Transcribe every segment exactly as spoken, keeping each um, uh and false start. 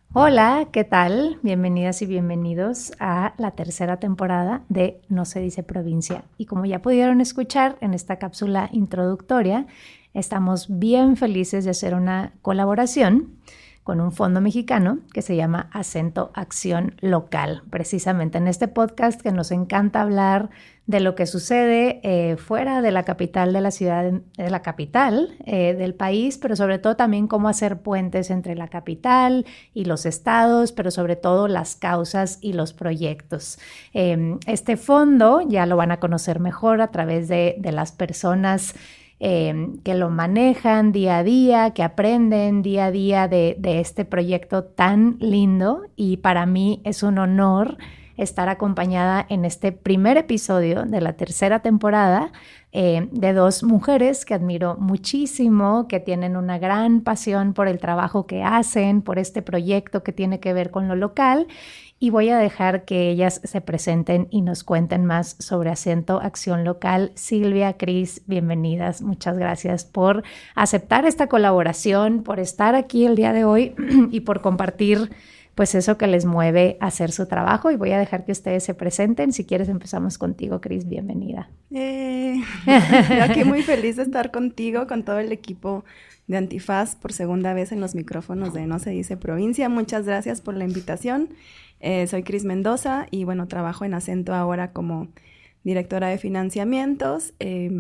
Hola, ¿qué tal? Bienvenidas y bienvenidos a la tercera temporada de No se dice provincia. Y como ya pudieron escuchar en esta cápsula introductoria, estamos bien felices de hacer una colaboración con un fondo mexicano que se llama Acento Acción Local. Precisamente en este podcast que nos encanta hablar de lo que sucede eh, fuera de la capital de la ciudad, de la capital eh, del país, pero sobre todo también cómo hacer puentes entre la capital y los estados, pero sobre todo las causas y los proyectos. Eh, este fondo ya lo van a conocer mejor a través de, de las personas Eh, que lo manejan día a día, que aprenden día a día de, de este proyecto tan lindo, y para mí es un honor estar acompañada en este primer episodio de la tercera temporada eh, de dos mujeres que admiro muchísimo, que tienen una gran pasión por el trabajo que hacen, por este proyecto que tiene que ver con lo local. Y voy a dejar que ellas se presenten y nos cuenten más sobre Acento Acción Local. Silvia, Cris, bienvenidas. Muchas gracias por aceptar esta colaboración, por estar aquí el día de hoy y por compartir pues eso que les mueve a hacer su trabajo. Y voy a dejar que ustedes se presenten. Si quieres empezamos contigo, Cris, bienvenida. Eh, yo aquí muy feliz de estar contigo, con todo el equipo de Antifaz por segunda vez en los micrófonos de No se dice provincia. Muchas gracias por la invitación. Eh, soy Cris Mendoza y bueno, trabajo en Acento ahora como directora de financiamientos. Eh,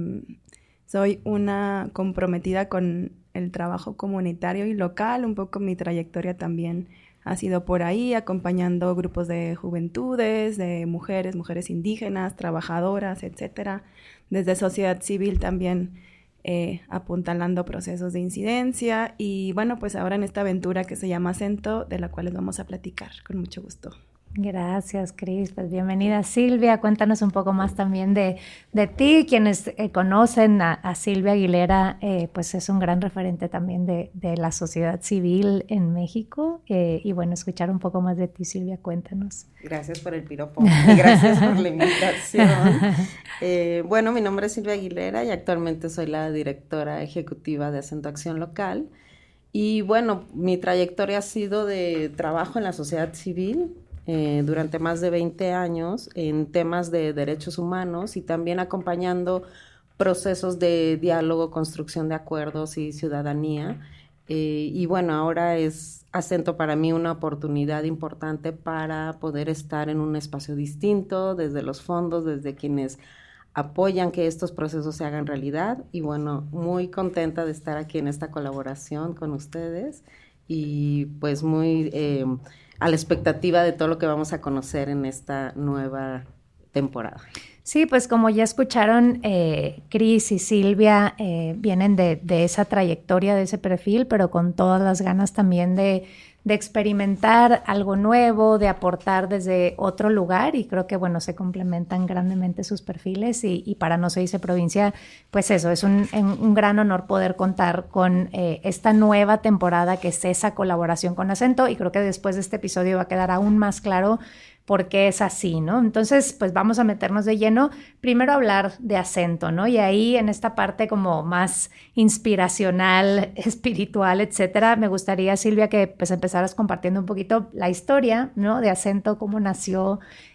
soy una comprometida con el trabajo comunitario y local. Un poco mi trayectoria también ha sido por ahí, acompañando grupos de juventudes, de mujeres, mujeres indígenas, trabajadoras, etcétera. Desde sociedad civil también eh, apuntalando procesos de incidencia. Y bueno, pues ahora en esta aventura que se llama Acento, de la cual les vamos a platicar con mucho gusto. Gracias, Cris. Pues bienvenida, Silvia. Cuéntanos un poco más también de, de ti. Quienes eh, conocen a, a Silvia Aguilera, eh, pues es un gran referente también de, de la sociedad civil en México. Eh, y bueno, escuchar un poco más de ti, Silvia, cuéntanos. Gracias por el piropo y gracias por la invitación. Eh, bueno, mi nombre es Silvia Aguilera y actualmente soy la directora ejecutiva de Acento Acción Local. Y bueno, mi trayectoria ha sido de trabajo en la sociedad civil, Eh, durante más de veinte años en temas de derechos humanos y también acompañando procesos de diálogo, construcción de acuerdos y ciudadanía. Eh, y bueno, ahora es Acento para mí una oportunidad importante para poder estar en un espacio distinto, desde los fondos, desde quienes apoyan que estos procesos se hagan realidad. Y bueno, muy contenta de estar aquí en esta colaboración con ustedes y pues muy... Eh, a la expectativa de todo lo que vamos a conocer en esta nueva temporada. Sí, pues como ya escucharon, eh, Cris y Silvia eh, vienen de, de esa trayectoria, de ese perfil, pero con todas las ganas también de, de experimentar algo nuevo, de aportar desde otro lugar, y creo que, bueno, se complementan grandemente sus perfiles y, y para No se dice provincia, pues eso, es un, un gran honor poder contar con eh, esta nueva temporada que es esa colaboración con Acento, y creo que después de este episodio va a quedar aún más claro por qué es así, ¿no? Entonces, pues vamos a meternos de lleno, primero a hablar de Acento, ¿no? Y ahí en esta parte como más inspiracional, espiritual, etcétera, me gustaría, Silvia, que pues empezaras compartiendo un poquito la historia, ¿no? De Acento, cómo nació,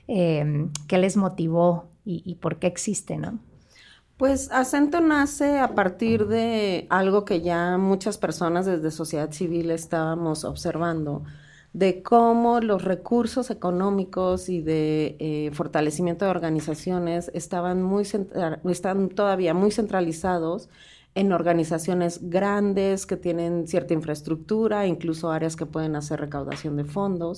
eh, qué les motivó y, y por qué existe, ¿no? Pues Acento nace a partir de algo que ya muchas personas desde sociedad civil estábamos observando, de cómo los recursos económicos y de eh, fortalecimiento de organizaciones estaban, muy están todavía muy centralizados en organizaciones grandes que tienen cierta infraestructura, incluso áreas que pueden hacer recaudación de fondos,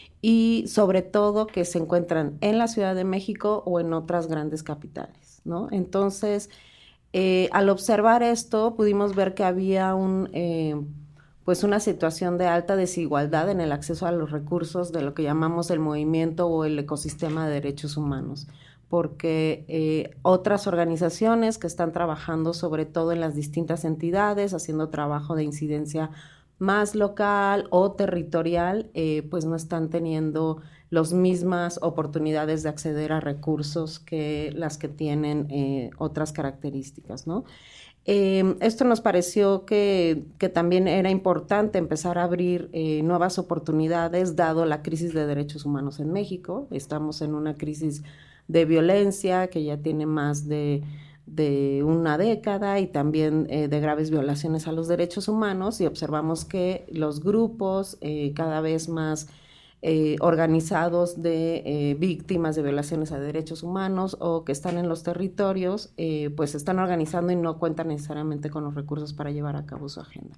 y sobre todo que se encuentran en la Ciudad de México o en otras grandes capitales, ¿no? Entonces, eh, al observar esto, pudimos ver que había un... Eh, pues una situación de alta desigualdad en el acceso a los recursos de lo que llamamos el movimiento o el ecosistema de derechos humanos, porque eh, otras organizaciones que están trabajando sobre todo en las distintas entidades, haciendo trabajo de incidencia más local o territorial, eh, pues no están teniendo las mismas oportunidades de acceder a recursos que las que tienen eh, otras características, ¿no? Eh, esto nos pareció que, que también era importante empezar a abrir eh, nuevas oportunidades, dado la crisis de derechos humanos en México. Estamos en una crisis de violencia que ya tiene más de, de una década y también eh, de graves violaciones a los derechos humanos, y observamos que los grupos eh, cada vez más Eh, organizados de eh, víctimas de violaciones a derechos humanos o que están en los territorios, eh, pues se están organizando y no cuentan necesariamente con los recursos para llevar a cabo su agenda.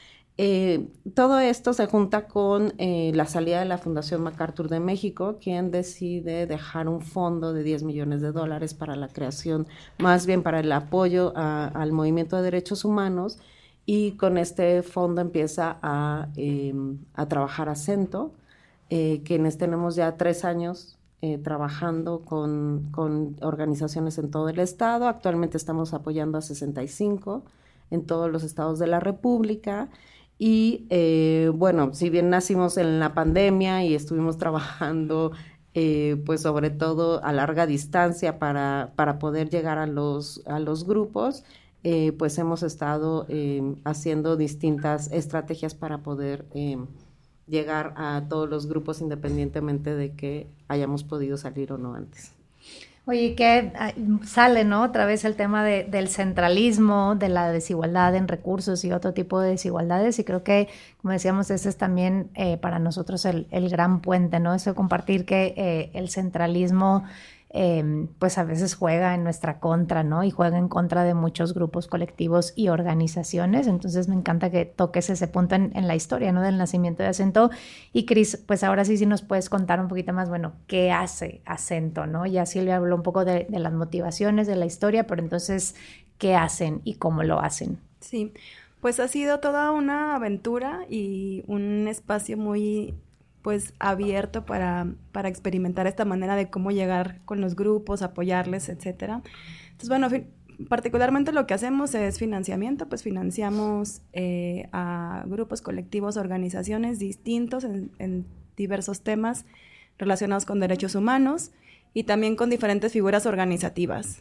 Eh, todo esto se junta con eh, la salida de la Fundación MacArthur de México, quien decide dejar un fondo de diez millones de dólares para la creación, más bien para el apoyo a, al movimiento de derechos humanos, y con este fondo empieza a, eh, a trabajar Acento. Eh, quienes tenemos ya tres años eh, trabajando con, con organizaciones en todo el estado. Actualmente estamos apoyando a sesenta y cinco en todos los estados de la República. Y eh, bueno, si bien nacimos en la pandemia y estuvimos trabajando eh, pues sobre todo a larga distancia para, para poder llegar a los, a los grupos, eh, pues hemos estado eh, haciendo distintas estrategias para poder eh, llegar a todos los grupos independientemente de que hayamos podido salir o no antes. Oye, que sale, ¿no? Otra vez el tema de, del centralismo, de la desigualdad en recursos y otro tipo de desigualdades, y creo que, como decíamos, ese es también eh, para nosotros el, el gran puente, ¿no? Eso de compartir que eh, el centralismo Eh, pues a veces juega en nuestra contra, ¿no? Y juega en contra de muchos grupos colectivos y organizaciones. Entonces me encanta que toques ese punto en, en la historia, ¿no? Del nacimiento de Acento. Y Cris, pues ahora sí, sí nos puedes contar un poquito más, bueno, ¿qué hace Acento, no? Ya Silvia habló un poco de, de las motivaciones, de la historia, pero entonces, ¿qué hacen y cómo lo hacen? Sí, pues ha sido toda una aventura y un espacio muy pues abierto para, para experimentar esta manera de cómo llegar con los grupos, apoyarles, etcétera. Entonces, bueno, particularmente lo que hacemos es financiamiento, pues financiamos eh, a grupos, colectivos, organizaciones distintos en, en diversos temas relacionados con derechos humanos y también con diferentes figuras organizativas.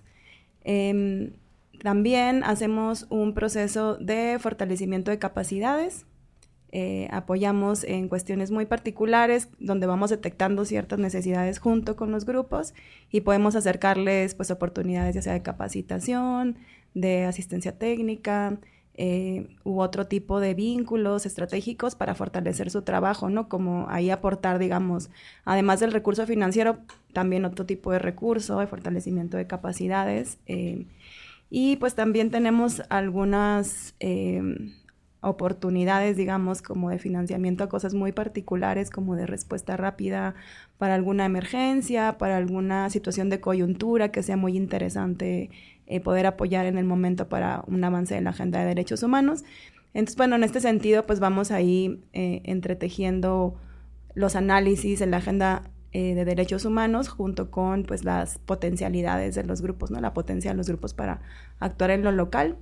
Eh, también hacemos un proceso de fortalecimiento de capacidades. Eh, apoyamos en cuestiones muy particulares donde vamos detectando ciertas necesidades junto con los grupos y podemos acercarles pues oportunidades ya sea de capacitación, de asistencia técnica eh, u otro tipo de vínculos estratégicos para fortalecer su trabajo, ¿no? Como ahí aportar, digamos, además del recurso financiero, también otro tipo de recurso de fortalecimiento de capacidades eh, y pues también tenemos algunas Eh, oportunidades, digamos, como de financiamiento a cosas muy particulares, como de respuesta rápida para alguna emergencia, para alguna situación de coyuntura que sea muy interesante eh, poder apoyar en el momento para un avance en la agenda de derechos humanos. Entonces, bueno, en este sentido, pues vamos ahí eh, entretejiendo los análisis en la agenda eh, de derechos humanos junto con, pues, las potencialidades de los grupos, ¿no? La potencia de los grupos para actuar en lo local.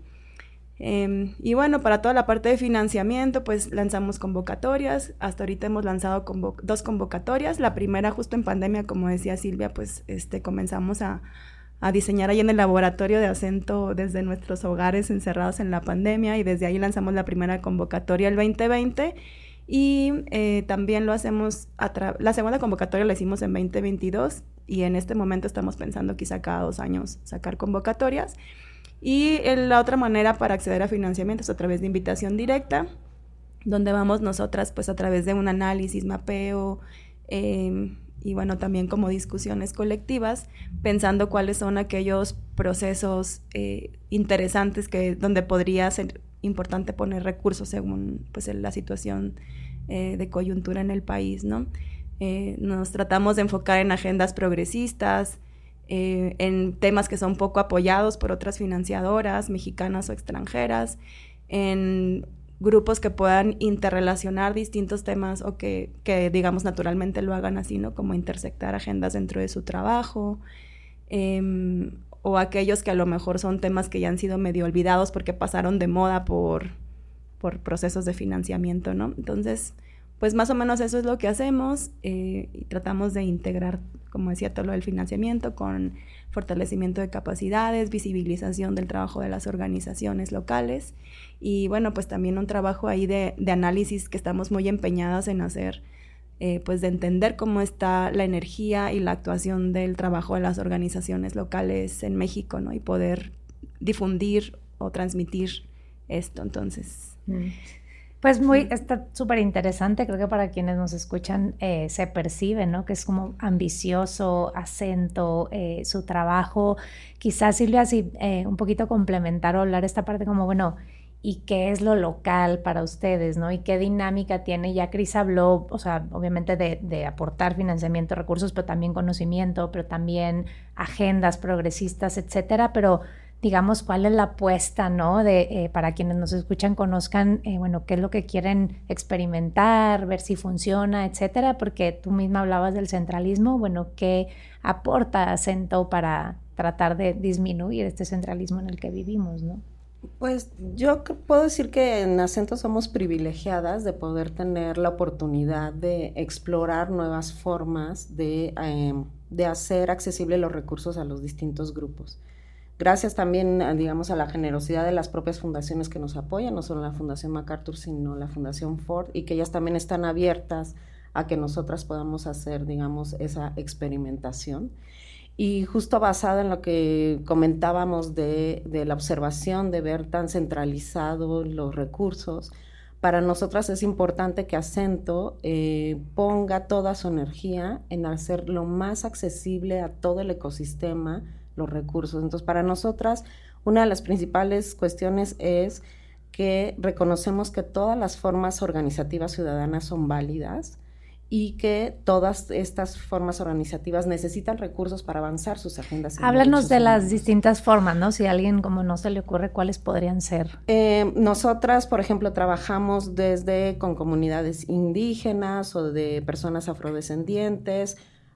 Eh, y bueno, para toda la parte de financiamiento, pues lanzamos convocatorias. Hasta ahorita hemos lanzado convo- dos convocatorias. La primera, justo en pandemia, como decía Silvia, pues este, comenzamos a, a diseñar ahí en el laboratorio de Acento desde nuestros hogares encerrados en la pandemia, y desde ahí lanzamos la primera convocatoria el veinte veinte. Y eh, también lo hacemos, a tra- la segunda convocatoria la hicimos en veinte veintidós, y en este momento estamos pensando quizá cada dos años sacar convocatorias. Y la otra manera para acceder a financiamiento es a través de invitación directa, donde vamos nosotras pues a través de un análisis, mapeo eh, y bueno, también como discusiones colectivas, pensando cuáles son aquellos procesos eh, interesantes que, donde podría ser importante poner recursos según pues la situación eh, de coyuntura en el país, ¿no? Eh, nos tratamos de enfocar en agendas progresistas, Eh, en temas que son poco apoyados por otras financiadoras, mexicanas o extranjeras, en grupos que puedan interrelacionar distintos temas o que, que digamos, naturalmente lo hagan así, ¿no? Como intersectar agendas dentro de su trabajo, eh, o aquellos que a lo mejor son temas que ya han sido medio olvidados porque pasaron de moda por, por procesos de financiamiento, ¿no? Entonces, pues más o menos eso es lo que hacemos eh, y tratamos de integrar, como decía, todo lo del financiamiento con fortalecimiento de capacidades, visibilización del trabajo de las organizaciones locales y bueno, pues también un trabajo ahí de, de análisis que estamos muy empeñadas en hacer, eh, pues de entender cómo está la energía y la actuación del trabajo de las organizaciones locales en México, ¿no? Y poder difundir o transmitir esto, entonces... Mm. Pues muy, está súper interesante, creo que para quienes nos escuchan eh, se percibe, ¿no? Que es como ambicioso, acento, eh, su trabajo. Quizás, Silvia, si eh, un poquito complementar o hablar esta parte como, bueno, ¿y qué es lo local para ustedes, no? ¿Y qué dinámica tiene? Ya Cris habló, o sea, obviamente de, de aportar financiamiento, recursos, pero también conocimiento, pero también agendas progresistas, etcétera, pero... digamos, cuál es la apuesta, ¿no? De, eh, para quienes nos escuchan, conozcan, eh, bueno, qué es lo que quieren experimentar, ver si funciona, etcétera, porque tú misma hablabas del centralismo, bueno, ¿qué aporta Acento para tratar de disminuir este centralismo en el que vivimos, ¿no? Pues yo puedo decir que en Acento somos privilegiadas de poder tener la oportunidad de explorar nuevas formas de, eh, de hacer accesibles los recursos a los distintos grupos. Gracias también, digamos, a la generosidad de las propias fundaciones que nos apoyan, no solo la Fundación MacArthur, sino la Fundación Ford, y que ellas también están abiertas a que nosotras podamos hacer, digamos, esa experimentación. Y justo basada en lo que comentábamos de, de la observación, de ver tan centralizados los recursos, para nosotras es importante que Acento eh, ponga toda su energía en hacer lo más accesible a todo el ecosistema los recursos. Entonces, para nosotras, una de las principales cuestiones es que reconocemos que todas las formas organizativas ciudadanas son válidas y que todas estas formas organizativas necesitan recursos para avanzar sus agendas. Háblanos de las distintas formas, ¿no? Si a alguien como no se le ocurre, ¿cuáles podrían ser? Eh, nosotras, por ejemplo, trabajamos desde con comunidades indígenas o de personas afrodescendientes,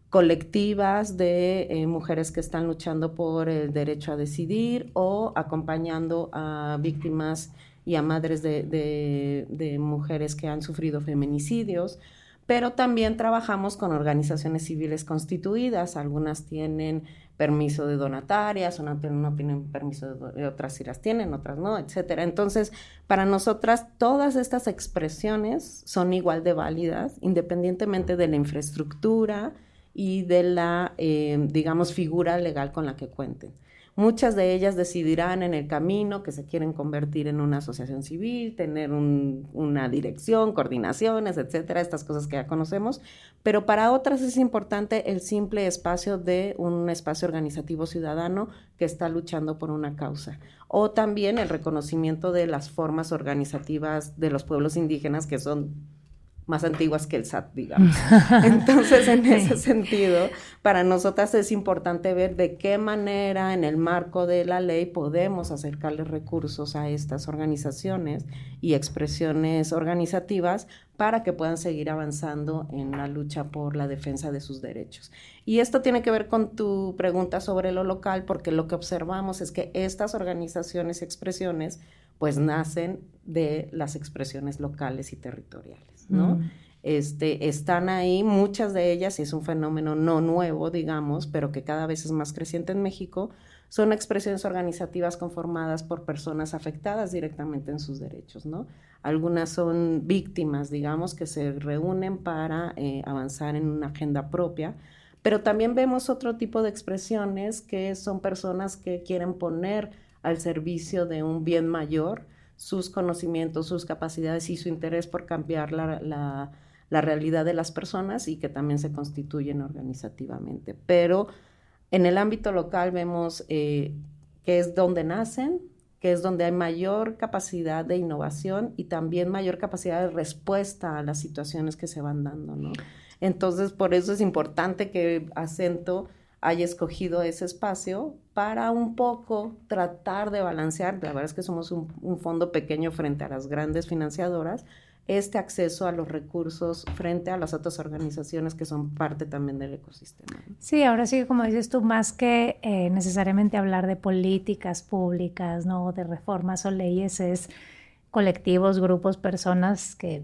colectivas de eh, mujeres que están luchando por el derecho a decidir o acompañando a víctimas y a madres de, de, de mujeres que han sufrido feminicidios, pero también trabajamos con organizaciones civiles constituidas, algunas tienen permiso de donatarias, una no tienen permiso de, otras sí las tienen, otras no, etcétera. Entonces, para nosotras todas estas expresiones son igual de válidas, independientemente de la infraestructura y de la, eh, digamos, figura legal con la que cuenten. Muchas de ellas decidirán en el camino que se quieren convertir en una asociación civil, tener un, una dirección, coordinaciones, etcétera, estas cosas que ya conocemos, pero para otras es importante el simple espacio de un espacio organizativo ciudadano que está luchando por una causa, o también el reconocimiento de las formas organizativas de los pueblos indígenas que son más antiguas que el S A T, digamos. Entonces, en ese sentido, para nosotras es importante ver de qué manera en el marco de la ley podemos acercarles recursos a estas organizaciones y expresiones organizativas para que puedan seguir avanzando en la lucha por la defensa de sus derechos. Y esto tiene que ver con tu pregunta sobre lo local, porque lo que observamos es que estas organizaciones y expresiones pues nacen de las expresiones locales y territoriales, ¿no? Mm. Este, están ahí, muchas de ellas, y es un fenómeno no nuevo, digamos, pero que cada vez es más creciente en México, son expresiones organizativas conformadas por personas afectadas directamente en sus derechos, ¿no? Algunas son víctimas, digamos, que se reúnen para eh, avanzar en una agenda propia, pero también vemos otro tipo de expresiones que son personas que quieren poner al servicio de un bien mayor sus conocimientos, sus capacidades y su interés por cambiar la, la, la realidad de las personas y que también se constituyen organizativamente. Pero en el ámbito local vemos eh, que es donde nacen, que es donde hay mayor capacidad de innovación y también mayor capacidad de respuesta a las situaciones que se van dando, ¿no? Entonces, por eso es importante que Acento haya escogido ese espacio para un poco tratar de balancear, la verdad es que somos un, un fondo pequeño frente a las grandes financiadoras, este acceso a los recursos frente a las otras organizaciones que son parte también del ecosistema. Sí, ahora sí, como dices tú, más que eh, necesariamente hablar de políticas públicas, ¿no? De reformas o leyes, es colectivos, grupos, personas que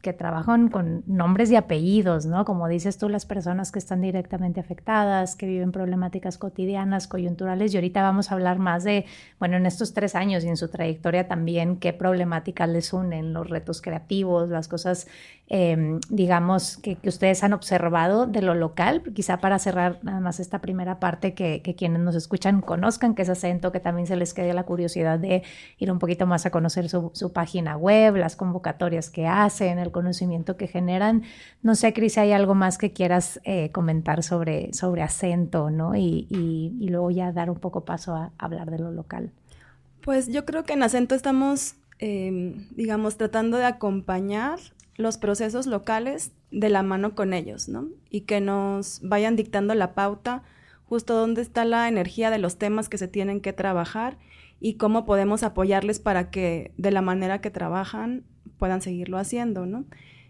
que trabajan con nombres y apellidos, ¿no? Como dices tú, las personas que están directamente afectadas, que viven problemáticas cotidianas, coyunturales, y ahorita vamos a hablar más de, bueno, en estos tres años y en su trayectoria también, qué problemáticas les unen, los retos creativos, las cosas, eh, digamos, que, que ustedes han observado de lo local, quizá para cerrar nada más esta primera parte, que, que quienes nos escuchan conozcan qué es Acento, que también se les quede la curiosidad de ir un poquito más a conocer su, su página web, las convocatorias que hacen, el conocimiento que generan. No sé, Cris, si hay algo más que quieras eh, comentar sobre, sobre Acento, ¿no? Y, y, y luego ya dar un poco paso a, a hablar de lo local. Pues yo creo que en Acento estamos, eh, digamos, tratando de acompañar los procesos locales de la mano con ellos, ¿no? Y que nos vayan dictando la pauta, justo dónde está la energía de los temas que se tienen que trabajar y cómo podemos apoyarles para que de la manera que trabajan puedan seguirlo haciendo, ¿no?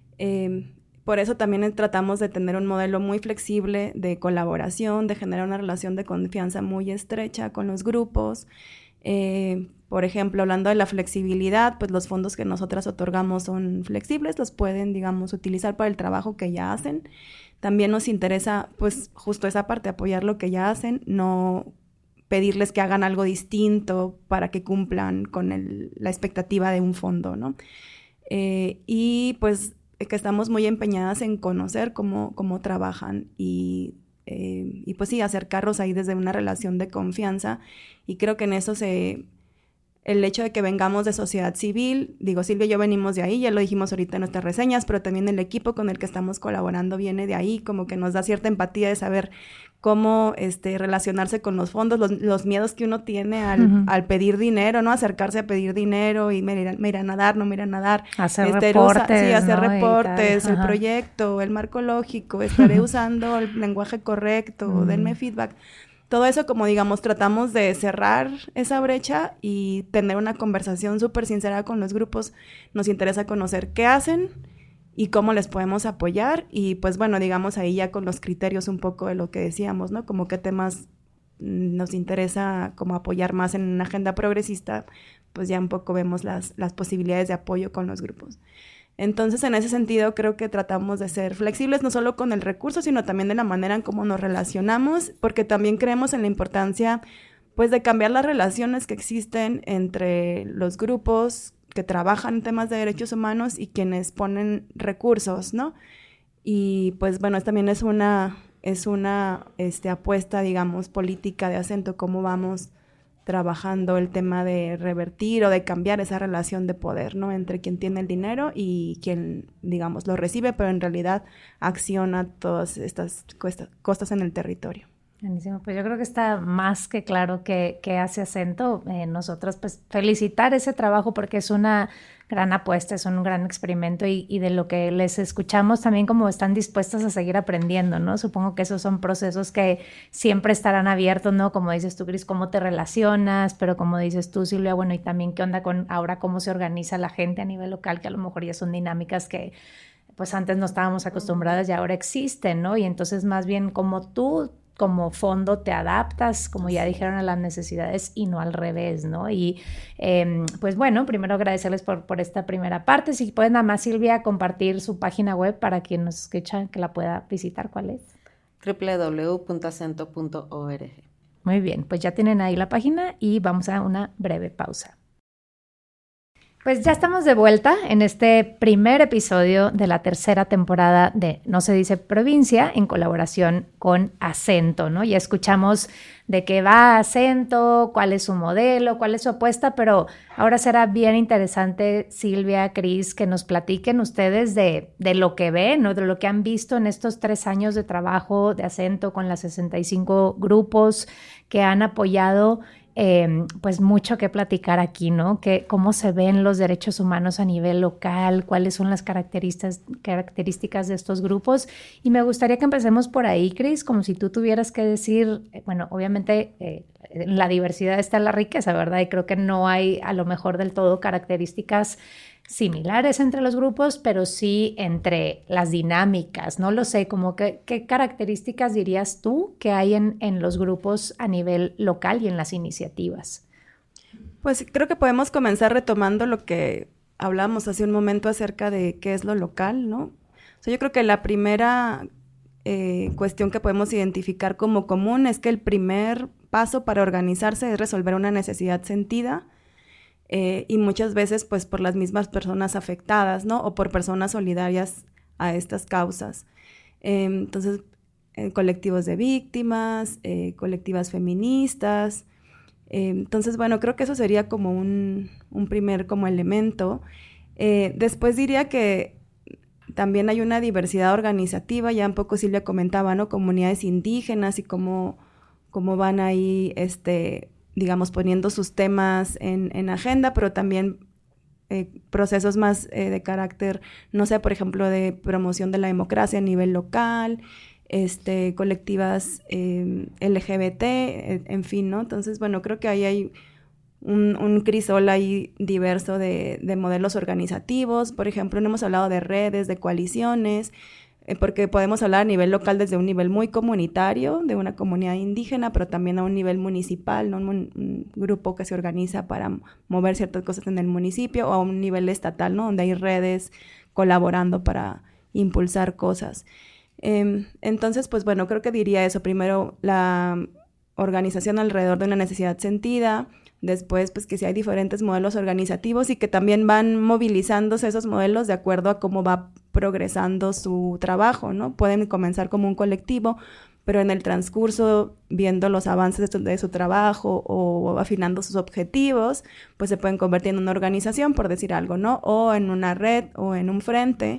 Eh, por eso también tratamos de tener un modelo muy flexible de colaboración, de generar una relación de confianza muy estrecha con los grupos. Eh, por ejemplo, hablando de la flexibilidad, pues los fondos que nosotras otorgamos son flexibles, los pueden, digamos, utilizar para el trabajo que ya hacen. También nos interesa, pues, justo esa parte, apoyar lo que ya hacen, no pedirles que hagan algo distinto para que cumplan con el, la expectativa de un fondo, ¿no? Eh, y pues que estamos muy empeñadas en conocer cómo, cómo trabajan y, eh, y pues sí, acercarlos ahí desde una relación de confianza, y creo que en eso se... El hecho de que vengamos de sociedad civil, digo, Silvia y yo venimos de ahí, ya lo dijimos ahorita en nuestras reseñas, pero también el equipo con el que estamos colaborando viene de ahí, como que nos da cierta empatía de saber cómo este, relacionarse con los fondos, los, los miedos que uno tiene al, uh-huh. al pedir dinero, ¿no? Acercarse a pedir dinero y me irán, me irán a dar, no me irán a dar. Hacer este, reportes, usa, Sí, hacer ¿no? reportes, el proyecto, el marco lógico, estaré usando el lenguaje correcto, uh-huh. denme feedback. Todo eso, como digamos, tratamos de cerrar esa brecha y tener una conversación súper sincera con los grupos. Nos interesa conocer qué hacen y cómo les podemos apoyar. Y pues bueno, digamos ahí ya con los criterios un poco de lo que decíamos, ¿no? Como qué temas nos interesa como apoyar más en una agenda progresista, pues ya un poco vemos las, las posibilidades de apoyo con los grupos. Entonces, en ese sentido, creo que tratamos de ser flexibles, no solo con el recurso, sino también de la manera en cómo nos relacionamos, porque también creemos en la importancia, pues, de cambiar las relaciones que existen entre los grupos que trabajan en temas de derechos humanos y quienes ponen recursos, ¿no? Y, pues, bueno, también es una, es una este, apuesta, digamos, política de Acento, cómo vamos trabajando el tema de revertir o de cambiar esa relación de poder, ¿no? Entre quien tiene el dinero y quien, digamos, lo recibe, pero en realidad acciona todas estas cuesta, costas en el territorio. Buenísimo, pues yo creo que está más que claro que, que hace Acento. Eh, nosotros, pues, felicitar ese trabajo porque es una gran apuesta, es un gran experimento y, y de lo que les escuchamos también como están dispuestas a seguir aprendiendo, ¿no? Supongo que esos son procesos que siempre estarán abiertos, ¿no? Como dices tú, Cris, cómo te relacionas, pero como dices tú, Silvia, bueno, y también qué onda con ahora cómo se organiza la gente a nivel local, que a lo mejor ya son dinámicas que pues antes no estábamos acostumbradas y ahora existen, ¿no? Y entonces más bien como tú como fondo te adaptas, como ya dijeron, a las necesidades y no al revés, ¿no? Y eh, pues bueno, primero agradecerles por, por esta primera parte. Si pueden nada más, Silvia, compartir su página web para quien nos escucha que la pueda visitar, ¿cuál es? doble u doble u doble u punto acento punto org. Muy bien, pues ya tienen ahí la página y vamos a una breve pausa. Pues ya estamos de vuelta en este primer episodio de la tercera temporada de No se dice provincia en colaboración con Acento, ¿no? Ya escuchamos de qué va Acento, cuál es su modelo, cuál es su apuesta, pero ahora será bien interesante, Silvia, Cris, que nos platiquen ustedes de, de lo que ven, ¿no? De lo que han visto en estos tres años de trabajo de Acento con las sesenta y cinco grupos que han apoyado. Eh, pues mucho que platicar aquí, ¿no? Que, cómo se ven los derechos humanos a nivel local, cuáles son las características, características de estos grupos. Y me gustaría que empecemos por ahí, Cris, como si tú tuvieras que decir, eh, bueno, obviamente eh, en la diversidad está la riqueza, ¿verdad? Y creo que no hay a lo mejor del todo características similares entre los grupos, pero sí entre las dinámicas, no lo sé, como que, ¿qué características dirías tú que hay en, en los grupos a nivel local y en las iniciativas? Pues creo que podemos comenzar retomando lo que hablamos hace un momento acerca de qué es lo local, ¿no? O sea, yo creo que la primera eh, cuestión que podemos identificar como común es que el primer paso para organizarse es resolver una necesidad sentida, eh, y muchas veces pues por las mismas personas afectadas, ¿no? O por personas solidarias a estas causas. Eh, entonces, eh, colectivos de víctimas, eh, colectivas feministas. Eh, entonces, bueno, creo que eso sería como un, un primer como elemento. Eh, después diría que también hay una diversidad organizativa, ya un poco Silvia comentaba, ¿no? Comunidades indígenas y cómo, cómo van ahí, este, digamos, poniendo sus temas en, en agenda, pero también eh, procesos más eh, de carácter, no sé, por ejemplo, de promoción de la democracia a nivel local, este, colectivas eh, L G B T, eh, en fin, ¿no? Entonces, bueno, creo que ahí hay un, un crisol ahí diverso de, de modelos organizativos. Por ejemplo, no hemos hablado de redes, de coaliciones, eh, porque podemos hablar a nivel local desde un nivel muy comunitario, de una comunidad indígena, pero también a un nivel municipal, ¿no? Un, un grupo que se organiza para mover ciertas cosas en el municipio, o a un nivel estatal, ¿no? Donde hay redes colaborando para impulsar cosas. Eh, entonces, pues bueno, creo que diría eso. Primero, la organización alrededor de una necesidad sentida. Después, pues que sí hay diferentes modelos organizativos y que también van movilizándose esos modelos de acuerdo a cómo va progresando su trabajo, ¿no? Pueden comenzar como un colectivo, pero en el transcurso, viendo los avances de su, de su trabajo o afinando sus objetivos, pues se pueden convertir en una organización, por decir algo, ¿no? O en una red o en un frente.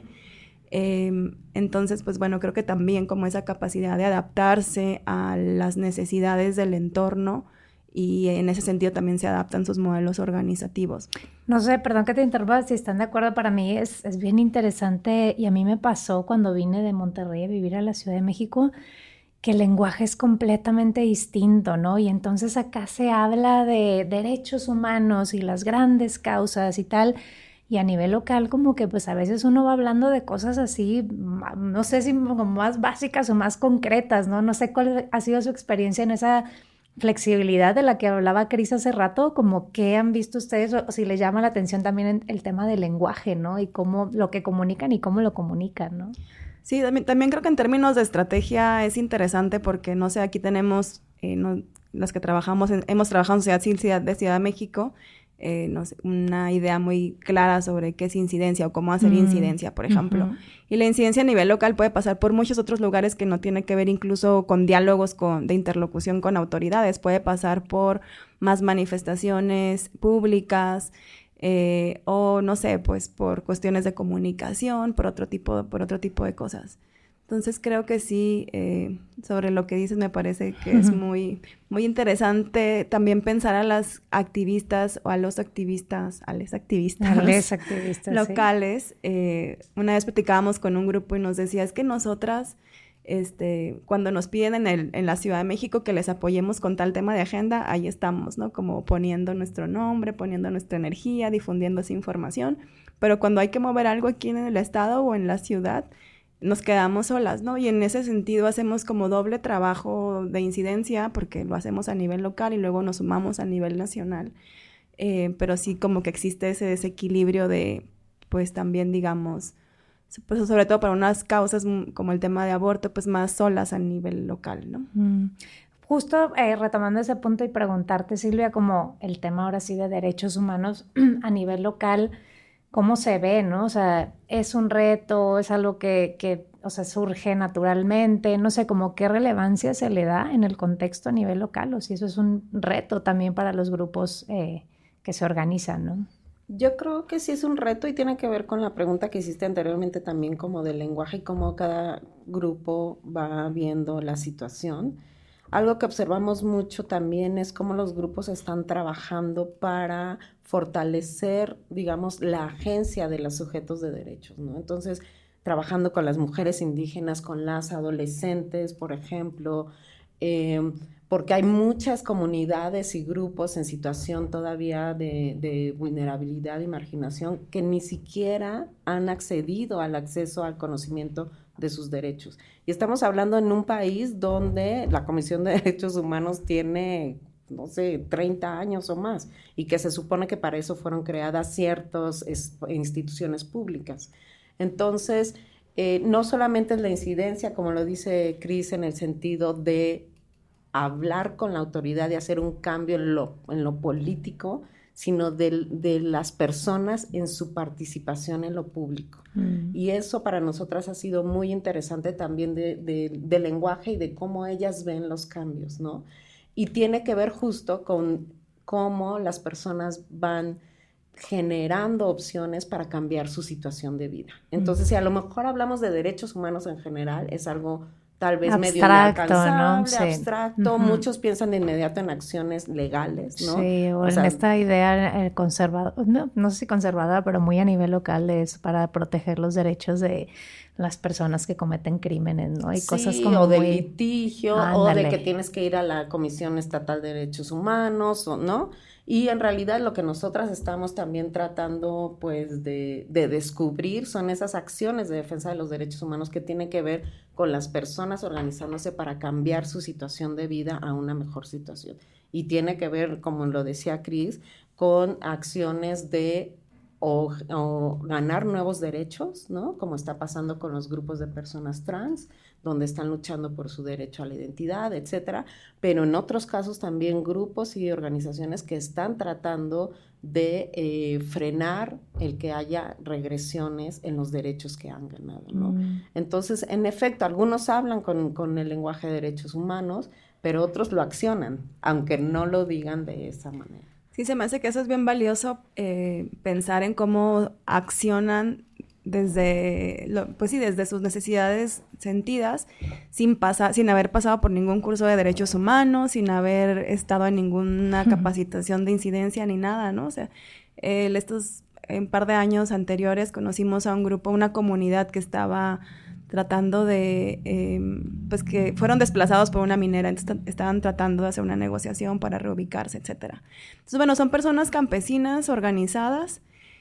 Eh, entonces, pues bueno, creo que también como esa capacidad de adaptarse a las necesidades del entorno, y en ese sentido también se adaptan sus modelos organizativos. No sé, perdón que te interrumpa, si están de acuerdo, para mí es, es bien interesante, y a mí me pasó cuando vine de Monterrey a vivir a la Ciudad de México, que el lenguaje es completamente distinto, ¿no? Y entonces acá se habla de derechos humanos y las grandes causas y tal, y a nivel local como que pues a veces uno va hablando de cosas así, no sé si como más básicas o más concretas, ¿no? No sé cuál ha sido su experiencia en esa flexibilidad de la que hablaba Cris hace rato, como qué han visto ustedes, o si les llama la atención también el tema del lenguaje, ¿no? Y cómo lo que comunican y cómo lo comunican, ¿no? Sí, también, también creo que en términos de estrategia es interesante porque, no sé, aquí tenemos, eh, no, los que trabajamos, en, hemos trabajado en Ciudad, Ciudad de Ciudad de México, eh, no sé, una idea muy clara sobre qué es incidencia o cómo hacer mm. incidencia, por ejemplo. Uh-huh. Y la incidencia a nivel local puede pasar por muchos otros lugares que no tiene que ver incluso con diálogos con, de interlocución con autoridades. Puede pasar por más manifestaciones públicas, eh, o no sé, pues por cuestiones de comunicación, por otro tipo, por otro tipo de cosas. Entonces creo que sí, eh, sobre lo que dices me parece que uh-huh. es muy, muy interesante también pensar a las activistas o a los activistas, a les activistas, a les activistas locales. Sí. Eh, una vez platicábamos con un grupo y nos decía, es que nosotras, este, cuando nos piden en, el, en la Ciudad de México que les apoyemos con tal tema de agenda, ahí estamos, ¿no? Como poniendo nuestro nombre, poniendo nuestra energía, difundiendo esa información. Pero cuando hay que mover algo aquí en el estado o en la ciudad, nos quedamos solas, ¿no? Y en ese sentido hacemos como doble trabajo de incidencia, porque lo hacemos a nivel local y luego nos sumamos a nivel nacional. Eh, pero sí como que existe ese desequilibrio de, pues también digamos, pues sobre todo para unas causas como el tema de aborto, pues más solas a nivel local, ¿no? Mm. Justo eh, retomando ese punto y preguntarte, Silvia, como el tema ahora sí de derechos humanos a nivel local, ¿cómo se ve, no? O sea, ¿es un reto? ¿Es algo que, que, o sea, surge naturalmente? No sé, como qué relevancia se le da en el contexto a nivel local, o si eso es un reto también para los grupos eh, que se organizan, ¿no? Yo creo que sí es un reto y tiene que ver con la pregunta que hiciste anteriormente también como del lenguaje y cómo cada grupo va viendo la situación. Algo que observamos mucho también es cómo los grupos están trabajando para fortalecer, digamos, la agencia de los sujetos de derechos, ¿no? Entonces, trabajando con las mujeres indígenas, con las adolescentes, por ejemplo, eh, porque hay muchas comunidades y grupos en situación todavía de, de vulnerabilidad y marginación que ni siquiera han accedido al acceso al conocimiento de sus derechos. Y estamos hablando en un país donde la Comisión de Derechos Humanos tiene no sé, treinta años o más, y que se supone que para eso fueron creadas ciertas instituciones públicas. Entonces, eh, no solamente es la incidencia, como lo dice Cris, en el sentido de hablar con la autoridad y hacer un cambio en lo, en lo político, sino de, de las personas en su participación en lo público. Mm. Y eso para nosotras ha sido muy interesante también de, de, de lenguaje y de cómo ellas ven los cambios, ¿no? Y tiene que ver justo con cómo las personas van generando opciones para cambiar su situación de vida. Entonces, mm. si a lo mejor hablamos de derechos humanos en general, es algo tal vez abstracto, medio inalcanzable, ¿no? Sí. abstracto. Uh-huh. Muchos piensan de inmediato en acciones legales, ¿no? Sí, o, o en sea, esta idea eh, conservadora, no, no sé si conservadora, pero muy a nivel local es para proteger los derechos de las personas que cometen crímenes, ¿no? Y sí, cosas como o de muy... litigio, Ándale. o de que tienes que ir a la Comisión Estatal de Derechos Humanos, o ¿no? Y en realidad lo que nosotras estamos también tratando pues de, de descubrir son esas acciones de defensa de los derechos humanos que tienen que ver con las personas organizándose para cambiar su situación de vida a una mejor situación. Y tiene que ver, como lo decía Cris, con acciones de o, o ganar nuevos derechos, ¿no? Como está pasando con los grupos de personas trans, donde están luchando por su derecho a la identidad, etcétera, pero en otros casos también grupos y organizaciones que están tratando de eh, frenar el que haya regresiones en los derechos que han ganado, ¿no? Mm. Entonces, en efecto, algunos hablan con, con el lenguaje de derechos humanos, pero otros lo accionan, aunque no lo digan de esa manera. Sí, se me hace que eso es bien valioso, eh, pensar en cómo accionan desde, lo, pues sí, desde sus necesidades sentidas, sin pasar, sin haber pasado por ningún curso de derechos humanos, sin haber estado en ninguna capacitación de incidencia ni nada, ¿no? O sea, eh, estos un par de años anteriores conocimos a un grupo, una comunidad que estaba tratando de, eh, pues que fueron desplazados por una minera, entonces estaban tratando de hacer una negociación para reubicarse, etcétera. Entonces, bueno, son personas campesinas organizadas,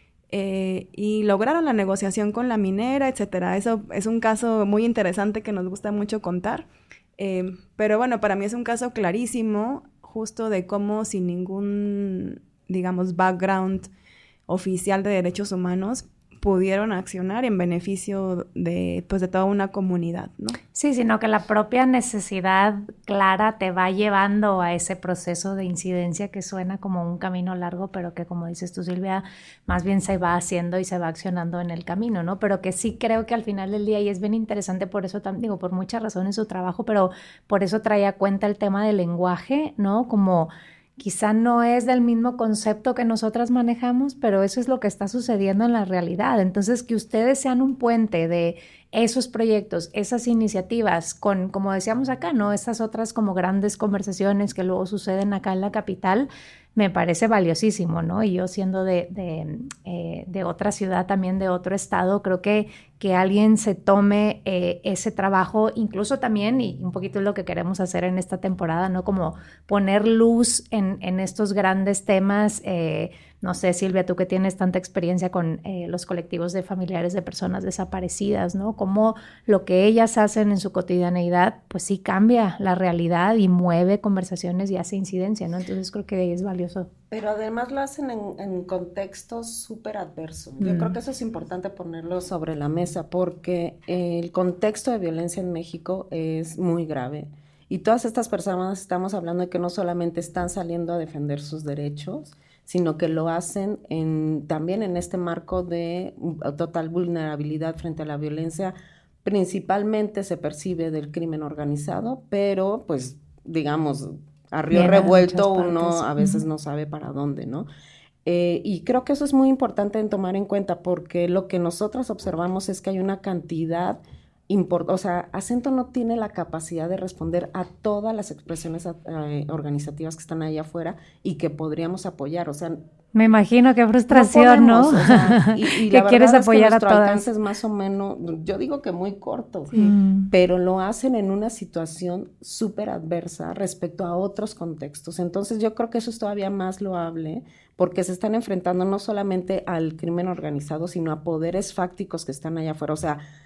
Eh, y lograron la negociación con la minera, etcétera. Eso es un caso muy interesante que nos gusta mucho contar. Eh, pero bueno, para mí es un caso clarísimo justo de cómo sin ningún, digamos, background oficial de derechos humanos pudieron accionar en beneficio de, pues, de toda una comunidad, ¿no? Sí, sino que la propia necesidad clara te va llevando a ese proceso de incidencia que suena como un camino largo, pero que, como dices tú, Silvia, más bien se va haciendo y se va accionando en el camino, ¿no? Pero que sí creo que al final del día, y es bien interesante por eso, digo, por muchas razones su trabajo, pero por eso trae a cuenta el tema del lenguaje, ¿no? Como quizá no es del mismo concepto que nosotras manejamos, pero eso es lo que está sucediendo en la realidad. Entonces, que ustedes sean un puente de esos proyectos, esas iniciativas, con, como decíamos acá, ¿no? Estas otras como grandes conversaciones que luego suceden acá en la capital, me parece valiosísimo, ¿no? Y yo siendo de, de, eh, de otra ciudad, también de otro estado, creo que, que alguien se tome eh, ese trabajo, incluso también, y un poquito es lo que queremos hacer en esta temporada, ¿no? Como poner luz en, en estos grandes temas. Eh, no sé, Silvia, tú que tienes tanta experiencia con eh, los colectivos de familiares de personas desaparecidas, ¿no? Cómo lo que ellas hacen en su cotidianeidad, pues sí cambia la realidad y mueve conversaciones y hace incidencia, ¿no? Entonces creo que es valioso. Pero además lo hacen en, en contextos súper adversos. Yo mm. creo que eso es importante ponerlo sobre la mesa porque el contexto de violencia en México es muy grave. Y todas estas personas estamos hablando de que no solamente están saliendo a defender sus derechos, sino que lo hacen en, también en este marco de total vulnerabilidad frente a la violencia. Principalmente se percibe del crimen organizado, pero pues digamos, a río Bien, revuelto uno a veces uh-huh. no sabe para dónde, ¿no? Eh, y creo que eso es muy importante en tomar en cuenta porque lo que nosotros observamos es que hay una cantidad Import, o sea, Acento no tiene la capacidad de responder a todas las expresiones eh, organizativas que están ahí afuera y que podríamos apoyar, o sea... Me imagino qué frustración, ¿no? Podemos, ¿no? O sea, y, y que quieres apoyar es que a todas. alcance es más o menos, yo digo que muy corto, sí. pero lo hacen en una situación súper adversa respecto a otros contextos. Entonces yo creo que eso es todavía más loable porque se están enfrentando no solamente al crimen organizado, sino a poderes fácticos que están allá afuera, o sea...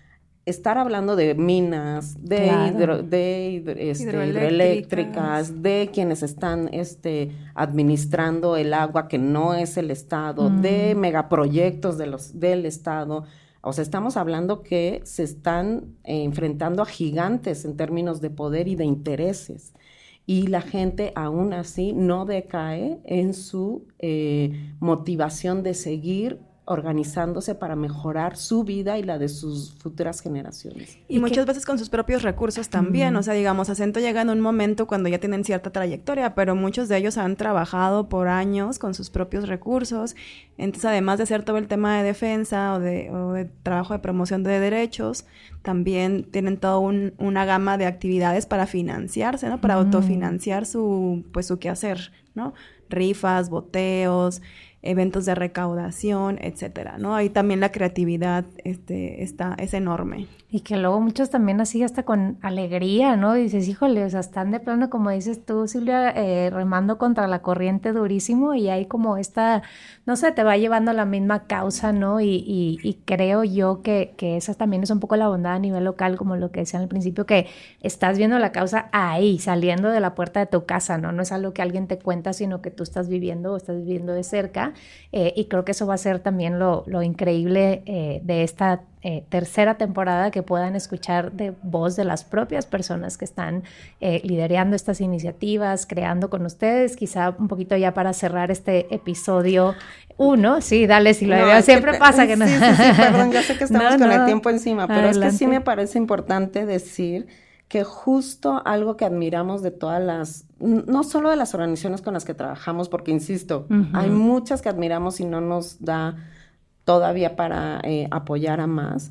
estar hablando de minas, de, claro. hidro, de hidro, este, hidroeléctricas. hidroeléctricas, de quienes están este, administrando el agua que no es el Estado, mm. de megaproyectos de los, del Estado. O sea, estamos hablando que se están eh, enfrentando a gigantes en términos de poder y de intereses. Y la gente aún así no decae en su eh, motivación de seguir organizándose para mejorar su vida y la de sus futuras generaciones. Y, y muchas que... veces con sus propios recursos también, uh-huh. o sea, digamos, Acento llega en un momento cuando ya tienen cierta trayectoria, pero muchos de ellos han trabajado por años con sus propios recursos, entonces además de hacer todo el tema de defensa o de, o de trabajo de promoción de derechos, también tienen toda un, una gama de actividades para financiarse, ¿no? Para uh-huh. autofinanciar su, pues, su quehacer, ¿no? Rifas, boteos, eventos de recaudación, etcétera, ¿no? Ahí también la creatividad este, está, es enorme. Y que luego muchos también así hasta con alegría, ¿no? Y dices, híjole, o sea, están de plano, como dices tú, Silvia, eh, remando contra la corriente durísimo y hay como esta, no sé, te va llevando a la misma causa, ¿no? Y, y, y creo yo que, que esa también es un poco la bondad a nivel local, como lo que decían al principio, que estás viendo la causa ahí, saliendo de la puerta de tu casa, ¿no? No es algo que alguien te cuenta, sino que tú estás viviendo o estás viviendo de cerca. Eh, y creo que eso va a ser también lo, lo increíble eh, de esta eh, tercera temporada, que puedan escuchar de voz de las propias personas que están eh, liderando estas iniciativas, creando con ustedes, quizá un poquito ya para cerrar este episodio uno. Sí, dale, si lo no, veo, siempre que, pasa que no. Sí, sí, sí, perdón, ya sé que estamos no, con no. el tiempo encima, pero Adelante. Es que sí me parece importante decir que justo algo que admiramos de todas las, no solo de las organizaciones con las que trabajamos, porque insisto, uh-huh. hay muchas que admiramos y no nos da todavía para eh, apoyar a más,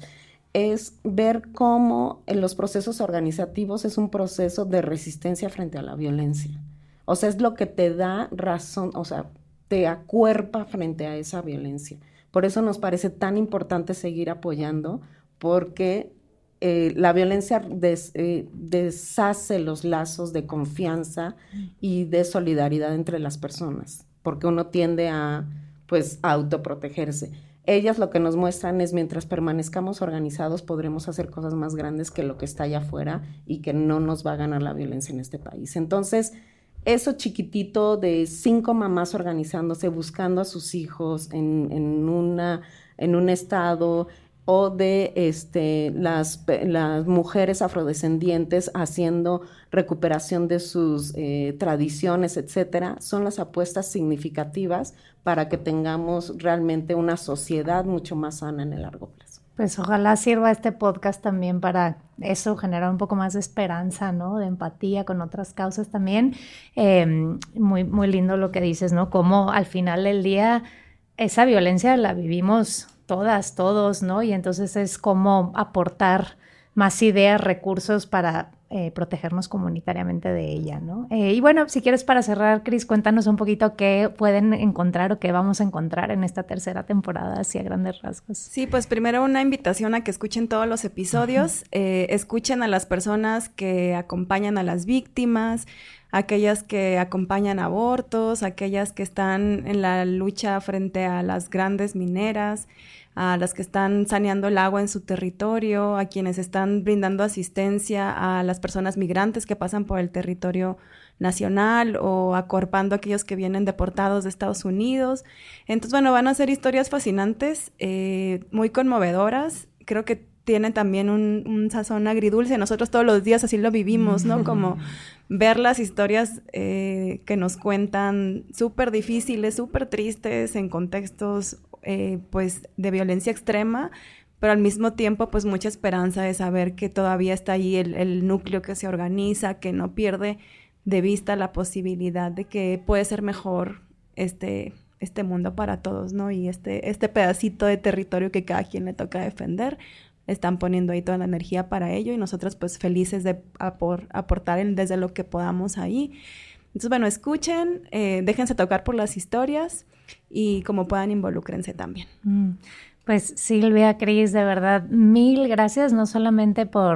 es ver cómo en los procesos organizativos es un proceso de resistencia frente a la violencia. O sea, es lo que te da razón, o sea, te acuerpa frente a esa violencia. Por eso nos parece tan importante seguir apoyando, porque Eh, la violencia des, eh, deshace los lazos de confianza y de solidaridad entre las personas, porque uno tiende a, pues, a autoprotegerse. Ellas lo que nos muestran es, mientras permanezcamos organizados, podremos hacer cosas más grandes que lo que está allá afuera y que no nos va a ganar la violencia en este país. Entonces, eso chiquitito de cinco mamás organizándose, buscando a sus hijos en, en, una, en un estado, o de este, las, las mujeres afrodescendientes haciendo recuperación de sus eh, tradiciones, etcétera, son las apuestas significativas para que tengamos realmente una sociedad mucho más sana en el largo plazo. Pues ojalá sirva este podcast también para eso, generar un poco más de esperanza, ¿no? De empatía con otras causas también. Eh, muy, muy lindo lo que dices, ¿no? Cómo al final del día esa violencia la vivimos todas, todos, ¿no? Y entonces es como aportar más ideas, recursos para eh, protegernos comunitariamente de ella, ¿no? Eh, y bueno, si quieres, para cerrar, Cris, cuéntanos un poquito qué pueden encontrar o qué vamos a encontrar en esta tercera temporada, así a grandes rasgos. Sí, pues primero una invitación a que escuchen todos los episodios, uh-huh. eh, escuchen a las personas que acompañan a las víctimas, aquellas que acompañan abortos, aquellas que están en la lucha frente a las grandes mineras, a las que están saneando el agua en su territorio, a quienes están brindando asistencia a las personas migrantes que pasan por el territorio nacional o acorpando a aquellos que vienen deportados de Estados Unidos. Entonces, bueno, van a ser historias fascinantes, eh, muy conmovedoras. Creo que tienen también un, un sazón agridulce. Nosotros todos los días así lo vivimos, ¿no? Como ver las historias eh, que nos cuentan súper difíciles, súper tristes, en contextos eh, pues de violencia extrema, pero al mismo tiempo pues mucha esperanza de saber que todavía está ahí el, el núcleo que se organiza, que no pierde de vista la posibilidad de que puede ser mejor este, este mundo para todos, ¿no? Y este, este pedacito de territorio que cada quien le toca defender, están poniendo ahí toda la energía para ello y nosotros pues felices de apor, aportar en, desde lo que podamos ahí. Entonces, bueno, escuchen, eh, déjense tocar por las historias y como puedan, involúcrense también. Mm. Pues Silvia, Cris, de verdad, mil gracias, no solamente por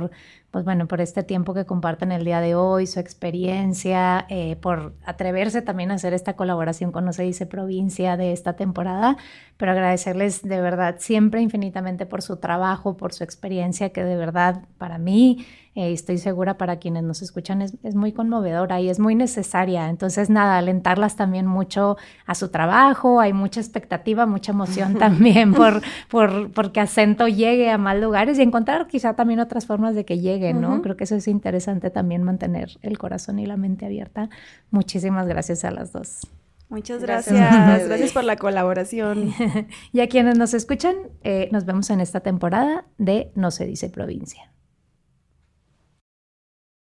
pues bueno, por este tiempo que comparten el día de hoy, su experiencia, eh, por atreverse también a hacer esta colaboración con No se dice provincia de esta temporada, pero agradecerles de verdad siempre infinitamente por su trabajo, por su experiencia, que de verdad para mí, eh, estoy segura para quienes nos escuchan, es, es muy conmovedora y es muy necesaria. Entonces, nada, alentarlas también mucho a su trabajo, hay mucha expectativa, mucha emoción también por, por, por que Acento llegue a más lugares y encontrar quizá también otras formas de que llegue, ¿no? Uh-huh. Creo que eso es interesante también, mantener el corazón y la mente abierta. Muchísimas gracias a las dos. Muchas gracias. Gracias, gracias por la colaboración. Y a quienes nos escuchan, eh, nos vemos en esta temporada de No se dice provincia.